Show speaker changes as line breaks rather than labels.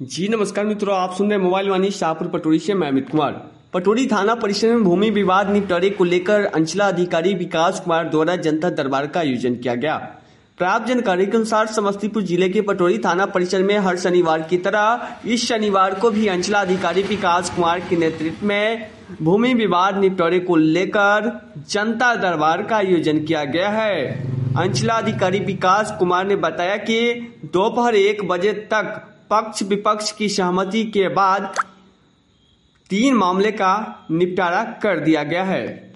जी नमस्कार मित्रों, आप सुन रहे हैं मोबाइल वाणी शाहपुर पटोरी से। मैं अमित कुमार। पटोरी थाना परिसर में भूमि विवाद निपटारे को लेकर अंचलाधिकारी विकास कुमार द्वारा जनता दरबार का आयोजन किया गया। प्राप्त जानकारी के अनुसार समस्तीपुर जिले के पटोरी थाना परिसर में हर शनिवार की तरह इस शनिवार को भी अंचलाधिकारी विकास कुमार के नेतृत्व में भूमि विवाद निपटारे को लेकर जनता दरबार का आयोजन किया गया है। अंचलाधिकारी विकास कुमार ने बताया कि दोपहर 1 बजे तक पक्ष विपक्ष की सहमति के बाद 3 मामले का निपटारा कर दिया गया है।